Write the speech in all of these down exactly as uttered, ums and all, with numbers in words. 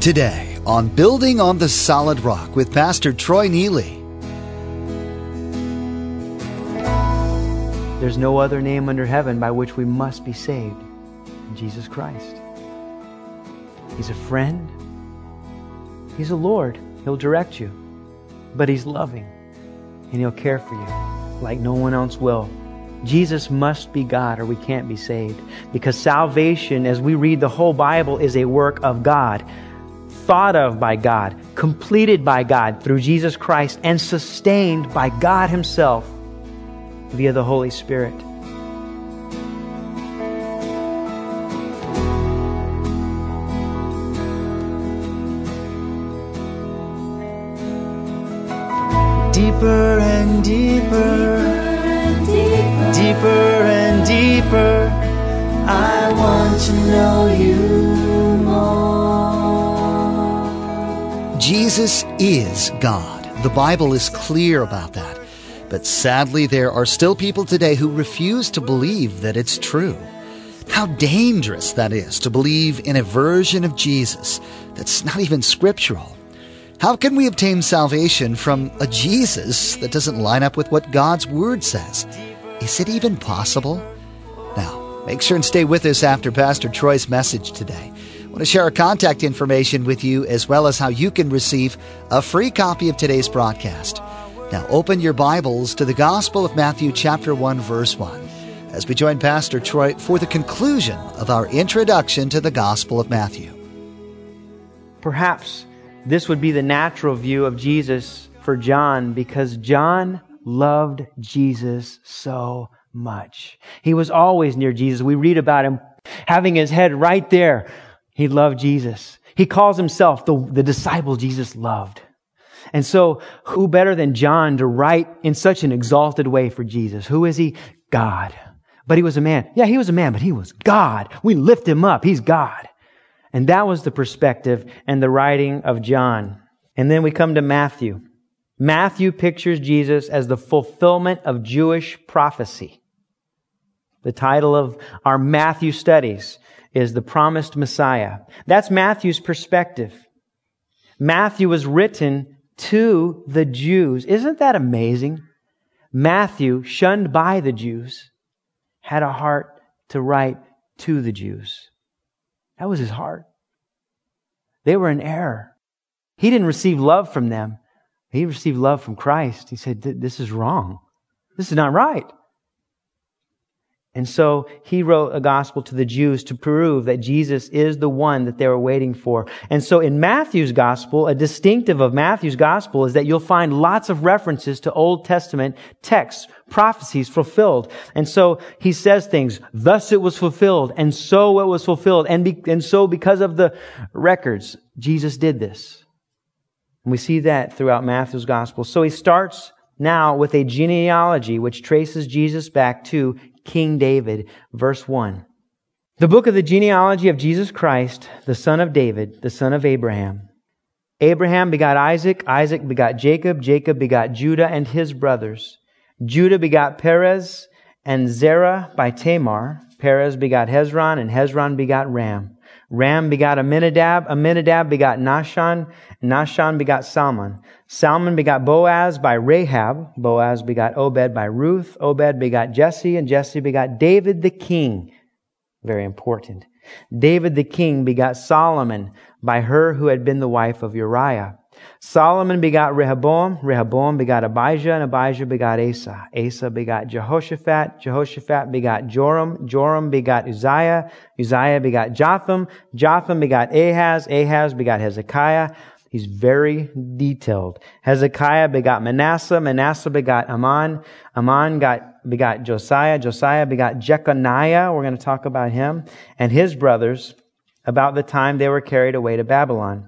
Today on Building on the Solid Rock with Pastor Troy Neely. There's no other name under heaven by which we must be saved than Jesus Christ. He's a friend. He's a Lord. He'll direct you. But He's loving. And He'll care for you like no one else will. Jesus must be God or we can't be saved. Because salvation, as we read the whole Bible, is a work of God. Thought of by God, completed by God through Jesus Christ, and sustained by God Himself via the Holy Spirit. Deeper and deeper, deeper, deeper and deeper, I want to know You more. Jesus is God. The Bible is clear about that. But sadly, there are still people today who refuse to believe that it's true. How dangerous that is, to believe in a version of Jesus that's not even scriptural. How can we obtain salvation from a Jesus that doesn't line up with what God's Word says? Is it even possible? Now, make sure and stay with us after Pastor Troy's message today. I want to share our contact information with you as well as how you can receive a free copy of today's broadcast. Now open your Bibles to the Gospel of Matthew chapter one, verse one, as we join Pastor Troy for the conclusion of our introduction to the Gospel of Matthew. Perhaps this would be the natural view of Jesus for John because John loved Jesus so much. He was always near Jesus. We read about him having his head right there. He loved Jesus. He calls himself the, the disciple Jesus loved. And so, who better than John to write in such an exalted way for Jesus? Who is He? God. But He was a man. Yeah, He was a man, but He was God. We lift Him up. He's God. And that was the perspective and the writing of John. And then we come to Matthew. Matthew pictures Jesus as the fulfillment of Jewish prophecy. The title of our Matthew studies is The Promised Messiah. That's Matthew's perspective. Matthew was written to the Jews. Isn't that amazing? Matthew, shunned by the Jews, had a heart to write to the Jews. That was his heart. They were in error. He didn't receive love from them. He received love from Christ. He said, this is wrong. This is not right. And so he wrote a gospel to the Jews to prove that Jesus is the one that they were waiting for. And so in Matthew's gospel, a distinctive of Matthew's gospel is that you'll find lots of references to Old Testament texts, prophecies fulfilled. And so he says things, thus it was fulfilled, and so it was fulfilled. And, be, and so because of the records, Jesus did this. And we see that throughout Matthew's gospel. So he starts now with a genealogy which traces Jesus back to King David, verse one. The book of the genealogy of Jesus Christ, the son of David, the son of Abraham. Abraham begot Isaac, Isaac begot Jacob, Jacob begot Judah and his brothers. Judah begot Perez and Zerah by Tamar. Perez begot Hezron, and Hezron begot Ram. Ram begot Aminadab, Aminadab begot Nahshon, Nahshon begot Salmon. Salmon begot Boaz by Rahab, Boaz begot Obed by Ruth, Obed begot Jesse, and Jesse begot David the king. Very important. David the king begot Solomon by her who had been the wife of Uriah. Solomon begot Rehoboam, Rehoboam begot Abijah, and Abijah begot Asa. Asa begot Jehoshaphat, Jehoshaphat begot Joram, Joram begot Uzziah, Uzziah begot Jotham, Jotham begot Ahaz, Ahaz begot Hezekiah. He's very detailed. Hezekiah begot Manasseh, Manasseh begot Amon, Amon got, begot Josiah, Josiah begot Jeconiah, we're going to talk about him, and his brothers about the time they were carried away to Babylon.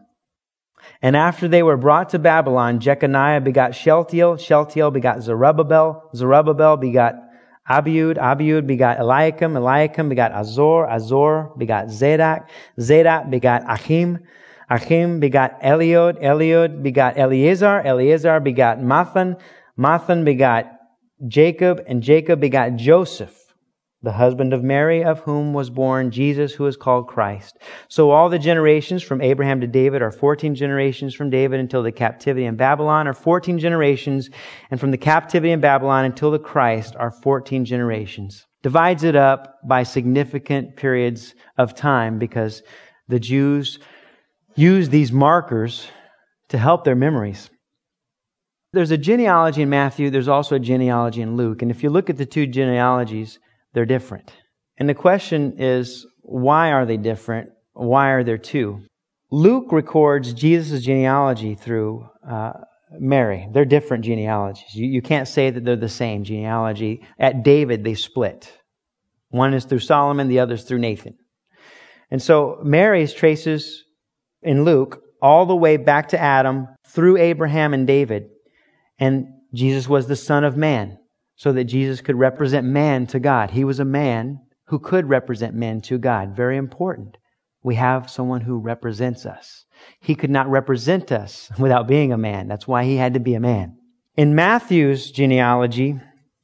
And after they were brought to Babylon, Jeconiah begot Shealtiel, Shealtiel begot Zerubbabel, Zerubbabel begot Abiud, Abiud begot Eliakim, Eliakim begot Azor, Azor begot Zadok, Zadok begot Achim, Achim begot Eliod, Eliod begot Eleazar, Eleazar begot Mathan, Mathan begot Jacob, and Jacob begot Joseph. the husband of Mary, of whom was born Jesus, who is called Christ. So all the generations from Abraham to David are fourteen generations from David until the captivity in Babylon are fourteen generations, and from the captivity in Babylon until the Christ are fourteen generations. Divides it up by significant periods of time because the Jews use these markers to help their memories. There's a genealogy in Matthew, there's also a genealogy in Luke, and if you look at the two genealogies, they're different. And the question is, why are they different? Why are there two? Luke records Jesus' genealogy through uh, Mary. They're different genealogies. You, you can't say that they're the same genealogy. At David, they split. One is through Solomon, the other is through Nathan. And so Mary's traces in Luke all the way back to Adam, through Abraham and David. And Jesus was the Son of Man, so that Jesus could represent man to God. He was a man who could represent men to God. Very important. We have someone who represents us. He could not represent us without being a man. That's why He had to be a man. In Matthew's genealogy,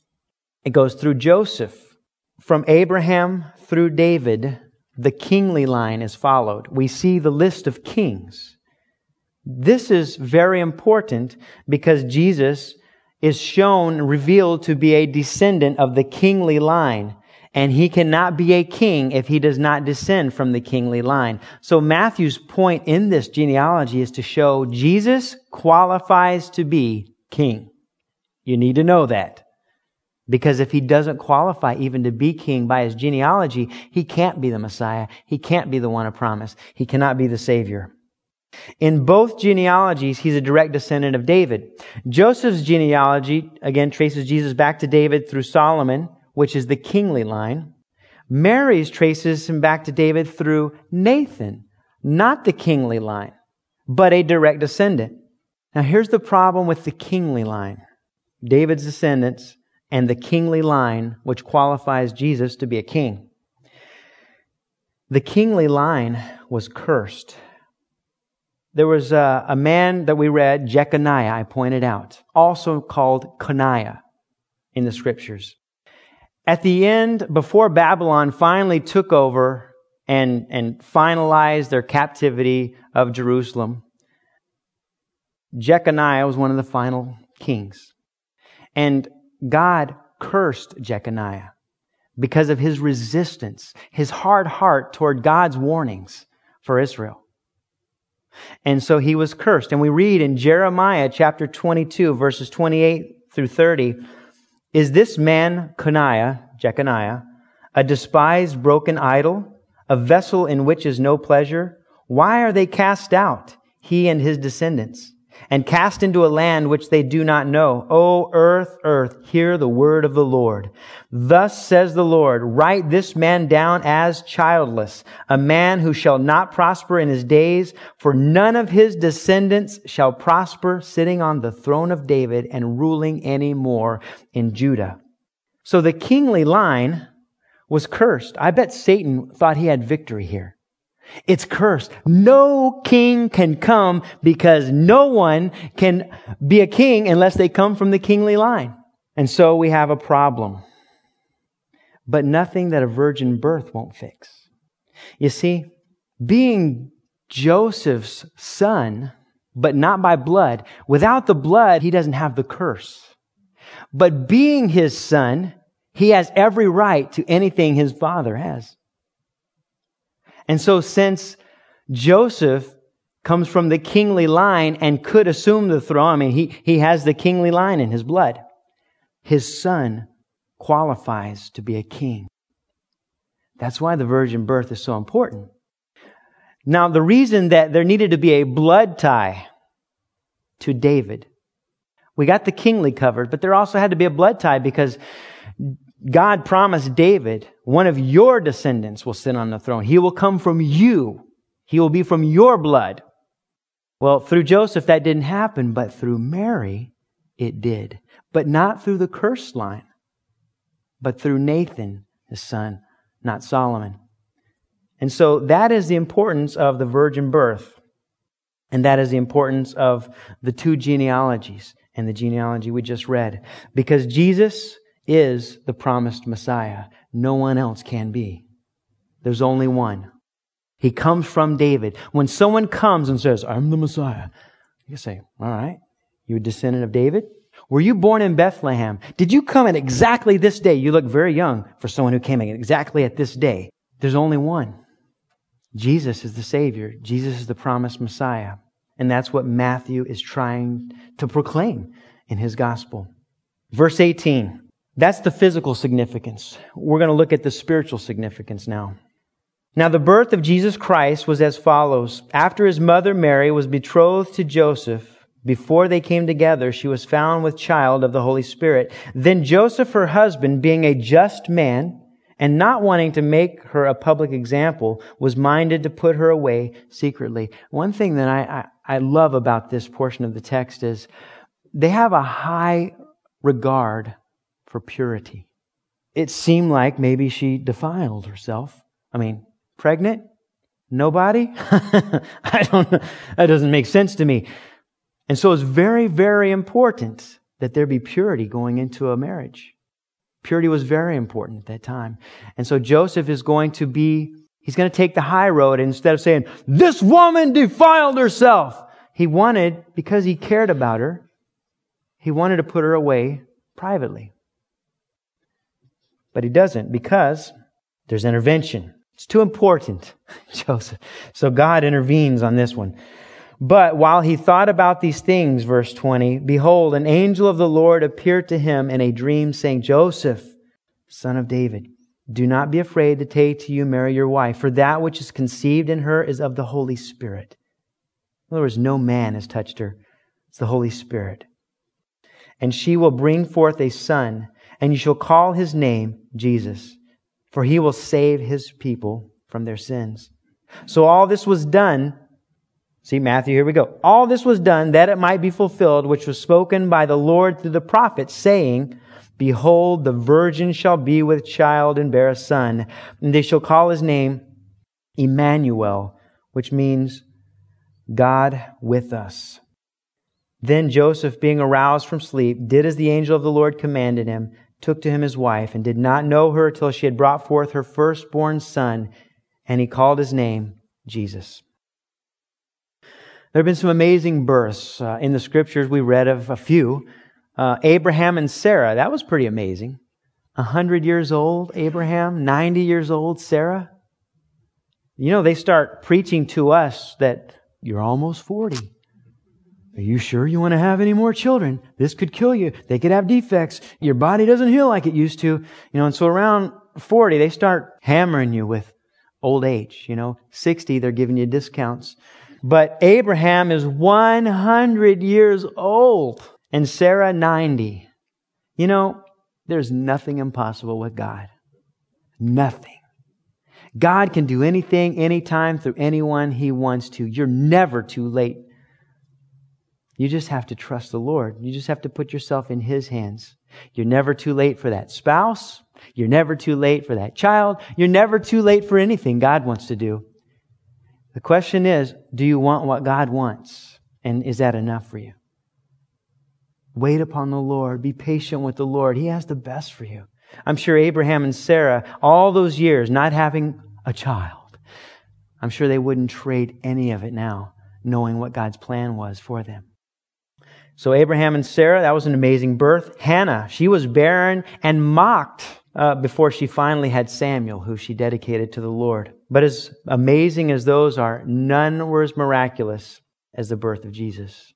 it goes through Joseph. From Abraham through David, the kingly line is followed. We see the list of kings. This is very important because Jesus is shown, revealed to be a descendant of the kingly line. And He cannot be a king if He does not descend from the kingly line. So Matthew's point in this genealogy is to show Jesus qualifies to be king. You need to know that. Because if He doesn't qualify even to be king by His genealogy, He can't be the Messiah. He can't be the one of promise. He cannot be the Savior. In both genealogies, He's a direct descendant of David. Joseph's genealogy, again, traces Jesus back to David through Solomon, which is the kingly line. Mary's traces Him back to David through Nathan, not the kingly line, but a direct descendant. Now here's the problem with the kingly line. David's descendants and the kingly line, which qualifies Jesus to be a king. The kingly line was cursed. There was a, a man that we read, Jeconiah, I pointed out, also called Coniah in the Scriptures. At the end, before Babylon finally took over and, and finalized their captivity of Jerusalem, Jeconiah was one of the final kings. And God cursed Jeconiah because of his resistance, his hard heart toward God's warnings for Israel. And so he was cursed. And we read in Jeremiah chapter twenty-two, verses twenty-eight through thirty, is this man, Coniah, Jeconiah, a despised broken idol, a vessel in which is no pleasure? Why are they cast out, he and his descendants, and cast into a land which they do not know? O earth, earth, hear the word of the Lord. Thus says the Lord, write this man down as childless, a man who shall not prosper in his days, for none of his descendants shall prosper, sitting on the throne of David and ruling any more in Judah. So the kingly line was cursed. I bet Satan thought he had victory here. It's cursed. No king can come because no one can be a king unless they come from the kingly line. And so we have a problem. But nothing that a virgin birth won't fix. You see, being Joseph's son, but not by blood, without the blood, he doesn't have the curse. But being his son, he has every right to anything his father has. And so since Joseph comes from the kingly line and could assume the throne, I mean, he, he has the kingly line in his blood. His son qualifies to be a king. That's why the virgin birth is so important. Now, the reason that there needed to be a blood tie to David, we got the kingly covered, but there also had to be a blood tie because God promised David, one of your descendants will sit on the throne. He will come from you. He will be from your blood. Well, through Joseph, that didn't happen, but through Mary, it did. But not through the cursed line, but through Nathan, his son, not Solomon. And so that is the importance of the virgin birth. And that is the importance of the two genealogies and the genealogy we just read. Because Jesus is the promised Messiah. No one else can be. There's only one. He comes from David. When someone comes and says, I'm the Messiah, you say, all right, you a descendant of David? Were you born in Bethlehem? Did you come at exactly this day? You look very young for someone who came exactly at this day. There's only one. Jesus is the Savior. Jesus is the promised Messiah. And that's what Matthew is trying to proclaim in his gospel. Verse eighteen. That's the physical significance. We're going to look at the spiritual significance now. Now, the birth of Jesus Christ was as follows. After his mother Mary was betrothed to Joseph, before they came together, she was found with child of the Holy Spirit. Then Joseph, her husband, being a just man, and not wanting to make her a public example, was minded to put her away secretly. One thing that I, I, I love about this portion of the text is they have a high regard for purity. It seemed like maybe she defiled herself. I mean, pregnant? Nobody? I don't know. That doesn't make sense to me. And so it's very, very important that there be purity going into a marriage. Purity was very important at that time. And so Joseph is going to be, he's going to take the high road. And instead of saying, this woman defiled herself, he wanted, because he cared about her, he wanted to put her away privately. But he doesn't, because there's intervention. It's too important, Joseph. So God intervenes on this one. But while he thought about these things, verse twenty, behold, an angel of the Lord appeared to him in a dream, saying, Joseph, son of David, do not be afraid to take to you Mary your wife, for that which is conceived in her is of the Holy Spirit. In other words, no man has touched her. It's the Holy Spirit. And she will bring forth a son, and you shall call his name Jesus, for he will save his people from their sins. So all this was done. See, Matthew, here we go. All this was done that it might be fulfilled, which was spoken by the Lord through the prophet, saying, behold, the virgin shall be with child and bear a son, and they shall call his name Emmanuel, which means God with us. Then Joseph, being aroused from sleep, did as the angel of the Lord commanded him, took to him his wife, and did not know her till she had brought forth her firstborn son, and he called his name Jesus. There have been some amazing births uh, in the Scriptures. We read of a few. Uh, Abraham and Sarah, that was pretty amazing. A hundred years old, Abraham, ninety years old, Sarah. You know, they start preaching to us that you're almost forty. Are you sure you want to have any more children? This could kill you. They could have defects. Your body doesn't heal like it used to. You know, and so around forty, they start hammering you with old age. You know, sixty, they're giving you discounts. But Abraham is one hundred years old and Sarah ninety. You know, there's nothing impossible with God. Nothing. God can do anything, anytime, through anyone He wants to. You're never too late. You just have to trust the Lord. You just have to put yourself in His hands. You're never too late for that spouse. You're never too late for that child. You're never too late for anything God wants to do. The question is, do you want what God wants? And is that enough for you? Wait upon the Lord. Be patient with the Lord. He has the best for you. I'm sure Abraham and Sarah, all those years not having a child, I'm sure they wouldn't trade any of it now, knowing what God's plan was for them. So Abraham and Sarah, that was an amazing birth. Hannah, she was barren and mocked uh, before she finally had Samuel, who she dedicated to the Lord. But as amazing as those are, none were as miraculous as the birth of Jesus.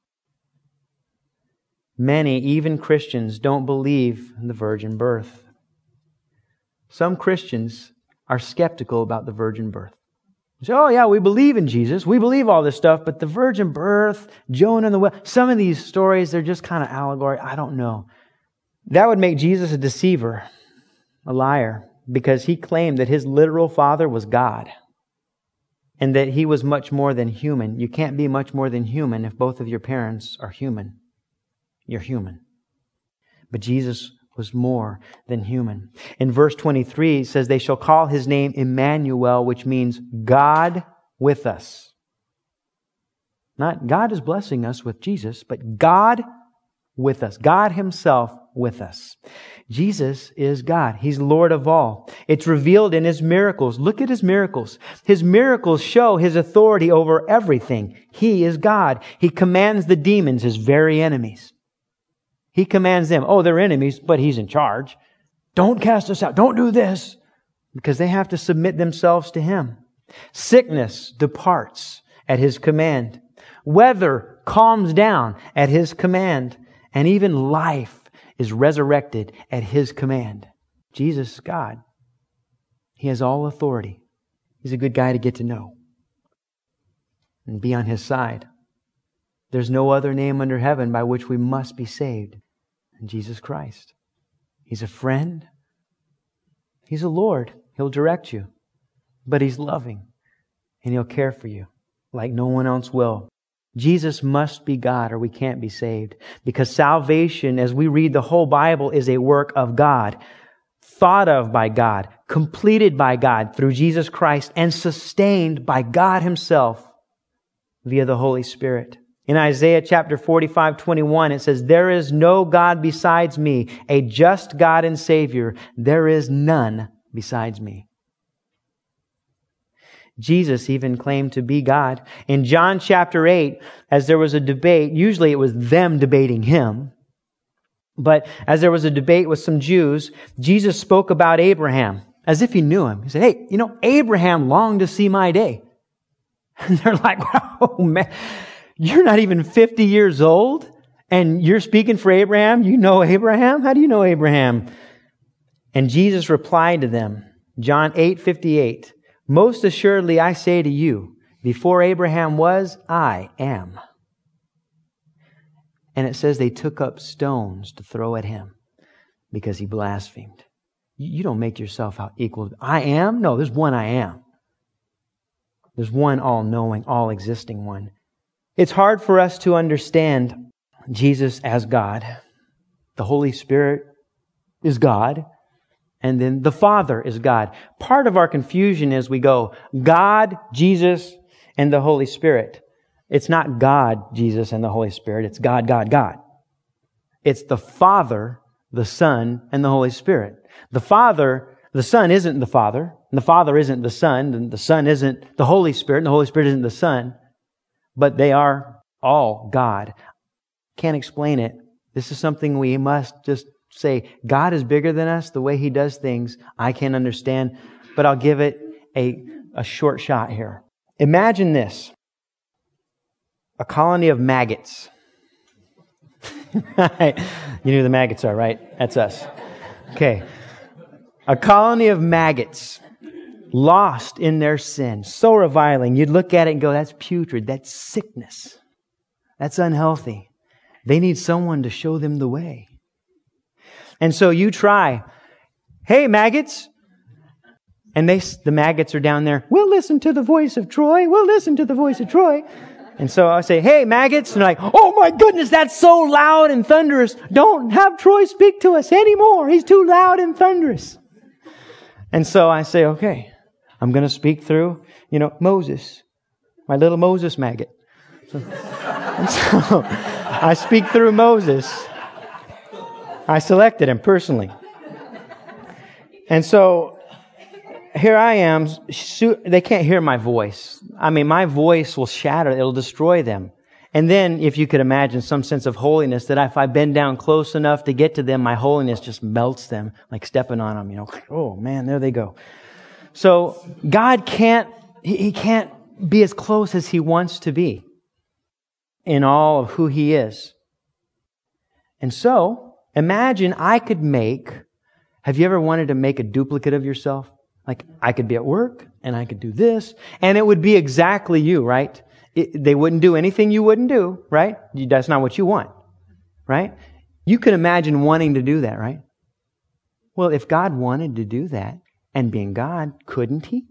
Many, even Christians, don't believe in the virgin birth. Some Christians are skeptical about the virgin birth. They say, oh yeah, we believe in Jesus. We believe all this stuff, but the virgin birth, Jonah and the well, some of these stories, they're just kind of allegory. I don't know. That would make Jesus a deceiver, a liar, because He claimed that His literal father was God and that He was much more than human. You can't be much more than human if both of your parents are human. You're human. But Jesus was more than human. In verse twenty-three, it says, they shall call His name Emmanuel, which means God with us. Not God is blessing us with Jesus, but God with us. God Himself with us. Jesus is God. He's Lord of all. It's revealed in His miracles. Look at His miracles. His miracles show His authority over everything. He is God. He commands the demons, His very enemies. He commands them. Oh, they're enemies, but He's in charge. Don't cast us out. Don't do this. Because they have to submit themselves to Him. Sickness departs at His command. Weather calms down at His command. And even life is resurrected at His command. Jesus is God. He has all authority. He's a good guy to get to know and be on His side. There's no other name under heaven by which we must be saved than Jesus Christ. He's a friend. He's a Lord. He'll direct you. But He's loving. And He'll care for you like no one else will. Jesus must be God or we can't be saved. Because salvation, as we read the whole Bible, is a work of God. Thought of by God. Completed by God through Jesus Christ. And sustained by God Himself via the Holy Spirit. In Isaiah chapter forty-five, twenty-one, it says, "There is no God besides me, a just God and Savior. There is none besides me." Jesus even claimed to be God. In John chapter eight, as there was a debate, usually it was them debating Him. But as there was a debate with some Jews, Jesus spoke about Abraham as if He knew him. He said, "Hey, you know, Abraham longed to see my day." And they're like, "Oh man, you're not even fifty years old and you're speaking for Abraham? You know Abraham? How do you know Abraham?" And Jesus replied to them, John eight fifty-eight, "Most assuredly I say to you, before Abraham was, I am." And it says they took up stones to throw at Him because He blasphemed. You don't make yourself out equal. I am? No, there's one I am. There's one all-knowing, all-existing one. It's hard for us to understand Jesus as God. The Holy Spirit is God. And then the Father is God. Part of our confusion is we go, God, Jesus, and the Holy Spirit. It's not God, Jesus, and the Holy Spirit. It's God, God, God. It's the Father, the Son, and the Holy Spirit. The Father, the Son isn't the Father, and the Father isn't the Son, and the Son isn't the Holy Spirit, and the Holy Spirit isn't the Son, but they are all God. Can't explain it. This is something we must just say, God is bigger than us. The way He does things, I can't understand. But I'll give it a, a short shot here. Imagine this. A colony of maggots. You know who the maggots are, right? That's us. Okay. A colony of maggots lost in their sin. So reviling. You'd look at it and go, that's putrid. That's sickness. That's unhealthy. They need someone to show them the way. And so you try, "Hey, maggots." And they, the maggots are down there. "We'll listen to the voice of Troy. We'll listen to the voice of Troy." And so I say, "Hey, maggots." And they're like, "Oh my goodness, that's so loud and thunderous. Don't have Troy speak to us anymore. He's too loud and thunderous." And so I say, okay, I'm going to speak through, you know, Moses, my little Moses maggot. So, and so I speak through Moses. I selected him personally. And so here I am. They can't hear my voice. I mean, my voice will shatter. It'll destroy them. And then, if you could imagine some sense of holiness, that if I bend down close enough to get to them, my holiness just melts them, like stepping on them, you know. Oh man, there they go. So God can't, He can't be as close as He wants to be in all of who He is. And so, imagine I could make, have you ever wanted to make a duplicate of yourself? Like, I could be at work, and I could do this, and it would be exactly you, right? It, they wouldn't do anything you wouldn't do, right? That's not what you want, right? You can imagine wanting to do that, right? Well, if God wanted to do that, and being God, couldn't He?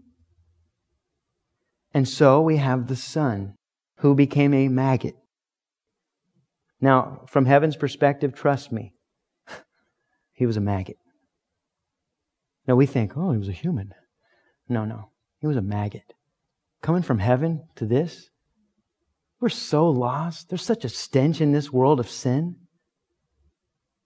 And so we have the Son, who became a maggot. Now, from heaven's perspective, trust me, He was a maggot. Now we think, oh, He was a human. No, no. He was a maggot. Coming from heaven to this, we're so lost. There's such a stench in this world of sin.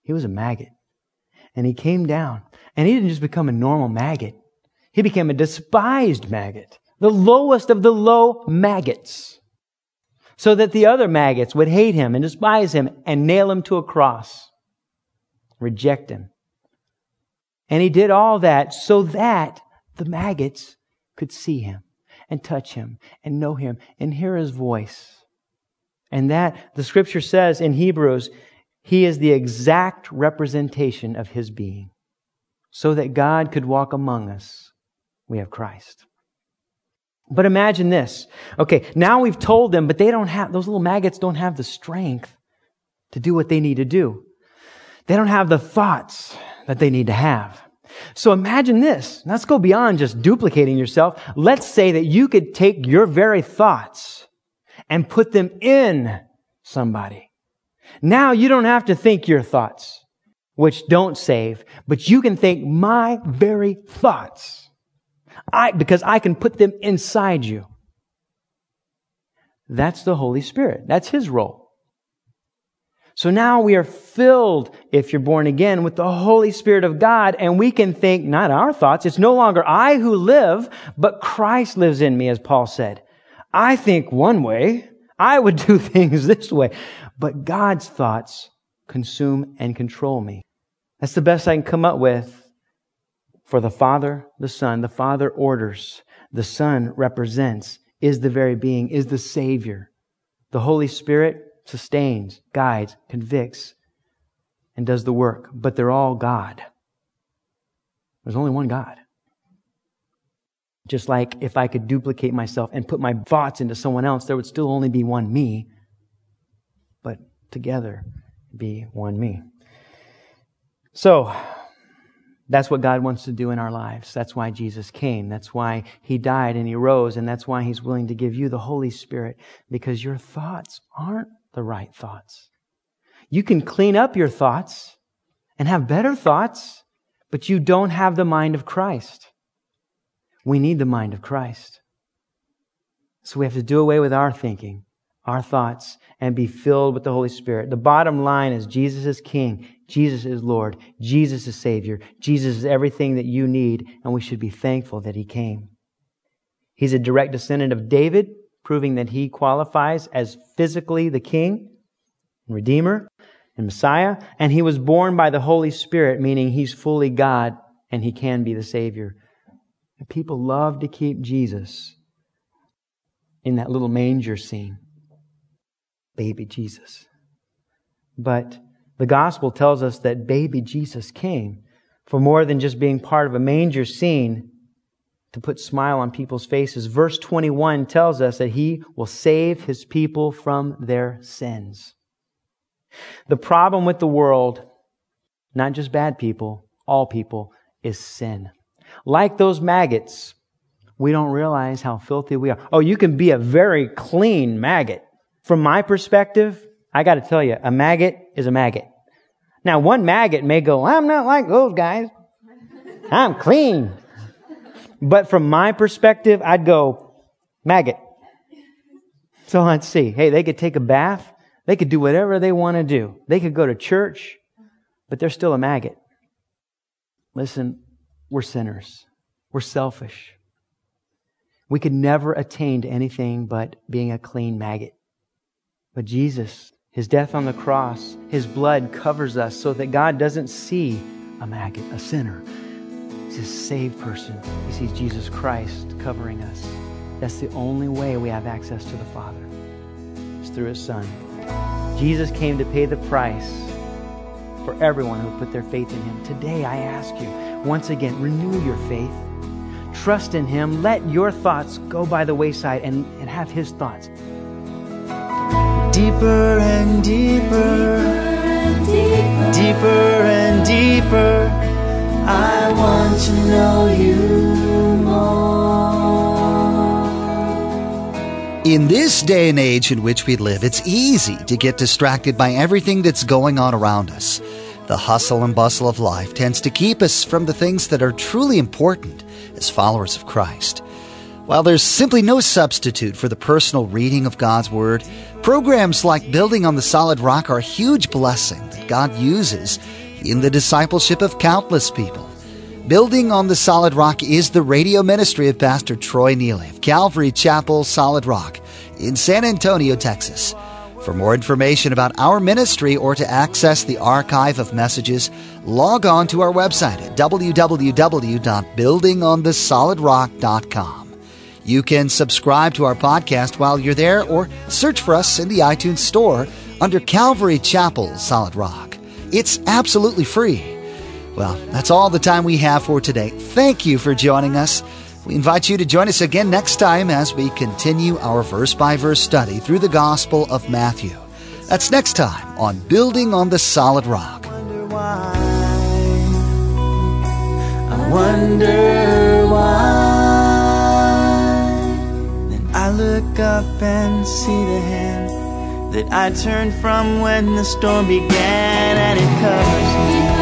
He was a maggot. And he came down. And he didn't just become a normal maggot. He became a despised maggot. The lowest of the low maggots. So that the other maggots would hate him and despise him and nail him to a cross. Reject him. And he did all that so that the maggots could see him and touch him and know him and hear his voice. And that, the scripture says in Hebrews, he is the exact representation of his being. So that God could walk among us, we have Christ. But imagine this. Okay, now we've told them, but they don't have, those little maggots don't have the strength to do what they need to do. They don't have the thoughts that they need to have. So imagine this. Let's go beyond just duplicating yourself. Let's say that you could take your very thoughts and put them in somebody. Now you don't have to think your thoughts, which don't save, but you can think my very thoughts. I, because I can put them inside you. That's the Holy Spirit. That's His role. So now we are filled, if you're born again, with the Holy Spirit of God, and we can think not our thoughts. It's no longer I who live, but Christ lives in me, as Paul said. I think one way. I would do things this way. But God's thoughts consume and control me. That's the best I can come up with for the Father, the Son. The Father orders. The Son represents, is the very being, is the Savior. The Holy Spirit sustains, guides, convicts, and does the work. But they're all God. There's only one God. Just like if I could duplicate myself and put my thoughts into someone else, there would still only be one me. But together, be one me. So, that's what God wants to do in our lives. That's why Jesus came. That's why He died and He rose. And that's why He's willing to give you the Holy Spirit. Because your thoughts aren't the right thoughts. You can clean up your thoughts and have better thoughts, but you don't have the mind of Christ. We need the mind of Christ. So we have to do away with our thinking, our thoughts, and be filled with the Holy Spirit. The bottom line is Jesus is King. Jesus is Lord. Jesus is Savior. Jesus is everything that you need, and we should be thankful that He came. He's a direct descendant of David, proving that He qualifies as physically the King, Redeemer, and Messiah. And He was born by the Holy Spirit, meaning He's fully God, and He can be the Savior. And people love to keep Jesus in that little manger scene. Baby Jesus. But the gospel tells us that baby Jesus came for more than just being part of a manger scene to put a smile on people's faces. Verse twenty-one tells us that He will save His people from their sins. The problem with the world, not just bad people, all people, is sin. Like those maggots, we don't realize how filthy we are. Oh, you can be a very clean maggot. From my perspective, I got to tell you, a maggot is a maggot. Now, one maggot may go, I'm not like those guys. I'm clean. But from my perspective, I'd go, maggot. So let's see. Hey, they could take a bath. They could do whatever they want to do. They could go to church, but they're still a maggot. Listen, we're sinners. We're selfish. We could never attain to anything but being a clean maggot. But Jesus, His death on the cross, His blood covers us so that God doesn't see a maggot, a sinner. He's a saved person. He sees Jesus Christ covering us. That's the only way we have access to the Father. It's through His Son. Jesus came to pay the price for everyone who put their faith in Him. Today, I ask you, once again, renew your faith. Trust in Him. Let your thoughts go by the wayside and, and have His thoughts. Deeper and deeper, deeper, deeper and deeper, I want to know You more. In this day and age in which we live, it's easy to get distracted by everything that's going on around us. The hustle and bustle of life tends to keep us from the things that are truly important as followers of Christ. While there's simply no substitute for the personal reading of God's Word, Programs like Building on the Solid Rock are a huge blessing that God uses in the discipleship of countless people. Building on the Solid Rock is the radio ministry of Pastor Troy Neely of Calvary Chapel, Solid Rock in San Antonio, Texas. For more information about our ministry or to access the archive of messages, log on to our website at w w w dot building on the solid rock dot com. You can subscribe to our podcast while you're there or search for us in the iTunes Store under Calvary Chapel, Solid Rock. It's absolutely free. Well, that's all the time we have for today. Thank you for joining us. We invite you to join us again next time as we continue our verse-by-verse study through the Gospel of Matthew. That's next time on Building on the Solid Rock. I wonder why. Then I look up and see the hand that I turned from when the storm began, and it covers me.